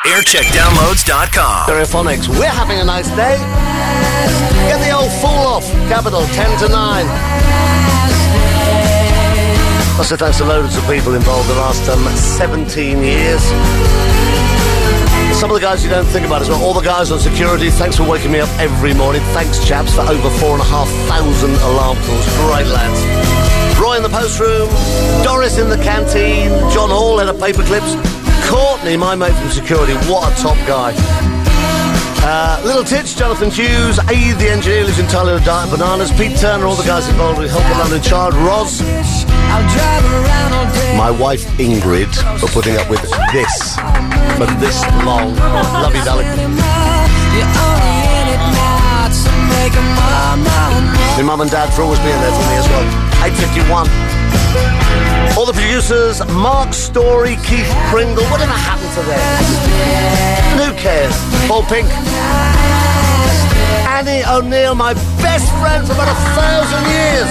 Aircheckdownloads.com. Stereophonics, we're having a nice day. Get the old fool off. Capital 10 to 9. Also, thanks to loads of people involved the last 17 years. Some of the guys you don't think about as well. All the guys on security, thanks for waking me up every morning. Thanks, chaps, for over 4,500 alarm calls. Great lads. Roy in the post room, Doris in the canteen, John Hall, head of paper clips, Courtney, my mate from security, what a top guy. Little Titch, Jonathan Hughes, Aid, the engineer, lives in Tyler Diet Bananas, Pete Turner, all the guys involved with Help the London Child, Roz, my wife Ingrid, for putting up with this for this long. Love you, darling. My mum and dad for always being there for me as well. 8:51. All the producers, Mark Story, Keith Pringle, whatever happened to them? And who cares? Paul Pink. Annie O'Neill, my best friend for about 1,000 years.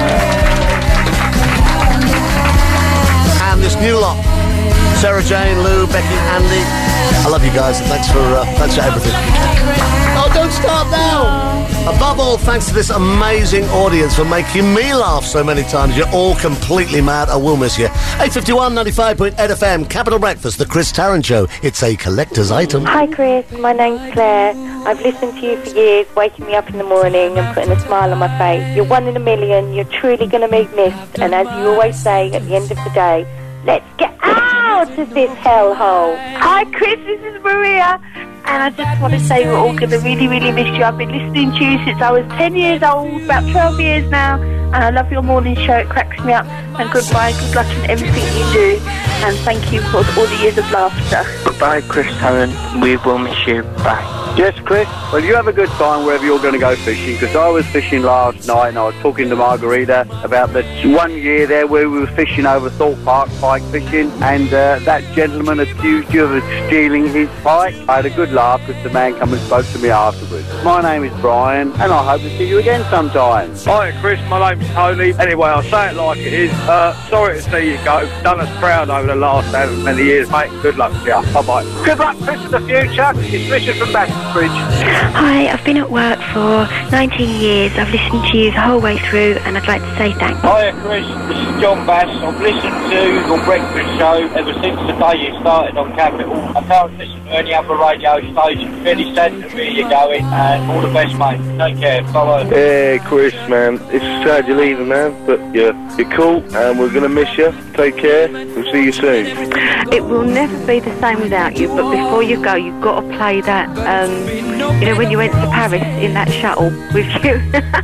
And this new lot, Sarah Jane, Lou, Becky, Andy. I love you guys, and thanks for everything. Oh, don't start now! Above all, thanks to this amazing audience for making me laugh so many times. You're all completely mad. I will miss you. 8:51, 95.8 FM, Capital Breakfast, the Chris Tarrant Show. It's a collector's item. Hi, Chris. My name's Claire. I've listened to you for years, waking me up in the morning and putting a smile on my face. You're one in a million. You're truly going to be missed. And as you always say, at the end of the day, let's get out of this hellhole. Hi, Chris. This is Maria. And I just want to say we're all going to really, really miss you. I've been listening to you since I was 10 years old, about 12 years now. And I love your morning show. It cracks me up. And goodbye, good luck in everything you do. And thank you for all the years of laughter. Goodbye, Chris Tarrant. We will miss you. Bye. Yes, Chris. Well, you have a good time wherever you're going to go fishing, because I was fishing last night and I was talking to Margarita about the 1 year there where we were fishing over Thorpe Park, pike fishing, and that gentleman accused you of stealing his pike. I had a good laugh because the man came and spoke to me afterwards. My name is Brian, and I hope to see you again sometime. Hi, Chris. My name's Tony. Anyway, I'll say it like it is. Sorry to see you go. Done us proud over the last however many years, mate. Good luck to you. Bye-bye. Good luck, Chris, in the future. It's Richard from Bassbridge. Hi, I've been at work for 19 years. I've listened to you the whole way through, and I'd like to say thanks. Hiya, Chris. This is John Bass. I've listened to your breakfast show ever since the day you started on Capital. I can't listen to any other radio station. Really sad to hear you going, and all the best, mate. Take care. Bye-bye. Hey, Chris, man. It's sad you're leaving, man, but you're cool, and we're going to miss you. Take care. We'll see you soon. It will never be the same without you, but before you go, you've got to play that, you know, when you went to Paris in that shuttle with you.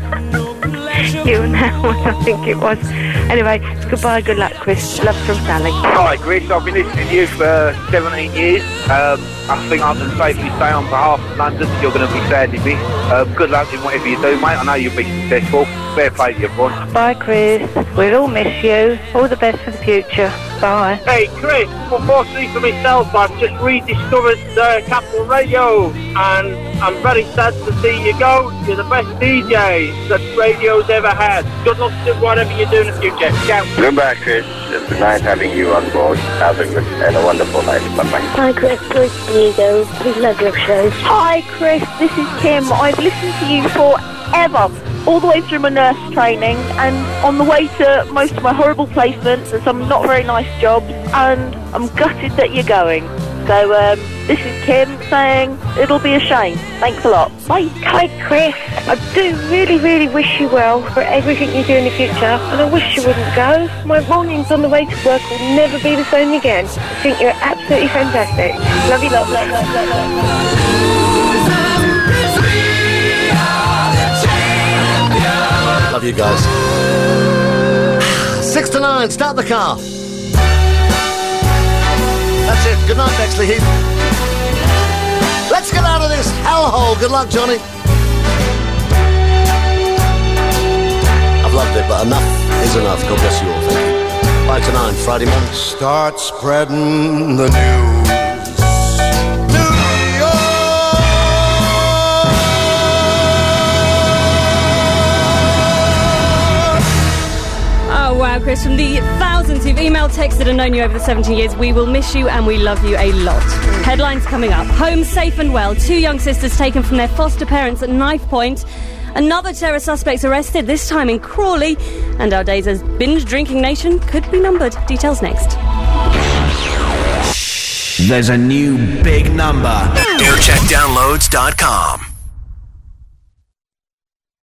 You and Howard, I think it was. Anyway, goodbye, good luck, Chris. Love from Sally. Hi, Chris. I've been listening to you for 17 years. I think I can safely say on behalf of London that you're going to be sadly missed. Good luck in whatever you do, mate. I know you'll be successful. Fair play to you, boy. Bye, Chris. We'll all miss you. All the best for the future. Bye. Hey, Chris. Unfortunately for myself, I've just rediscovered Capital Radio, and I'm very sad to see you go. You're the best DJ that radio's ever had. Good luck to whatever you do in the future. Ciao. Goodbye, Chris. It's nice having you on board. Have a good and a wonderful night. Bye-bye. Hi, Chris. Chris Diego. We love your show. Hi, Chris. This is Kim. I've listened to you forever. All the way through my nurse training and on the way to most of my horrible placements and some not very nice jobs, and I'm gutted that you're going. So this is Kim saying it'll be a shame. Thanks a lot. Bye. Hi, Chris. I do really, really wish you well for everything you do in the future, and I wish you wouldn't go. My mornings on the way to work will never be the same again. I think you're absolutely fantastic. Love you, love, love, love, love, love. Love you guys. 6 to 9, start the car. That's it. Good night, Bexley Heath. Let's get out of this hellhole. Good luck, Johnny. I've loved it, but enough is enough. God bless you all. Thank you. 5 to 9, Friday morning. Start spreading the news. Wow, Chris, from the thousands friends who've emailed, texted and known you over the 17 years. We will miss you and we love you a lot. Headlines coming up. Home safe and well. 2 young sisters taken from their foster parents at knife point. Another terror suspect's arrested, this time in Crawley. And our days as binge-drinking nation could be numbered. Details next. There's a new big number. Aircheckdownloads.com.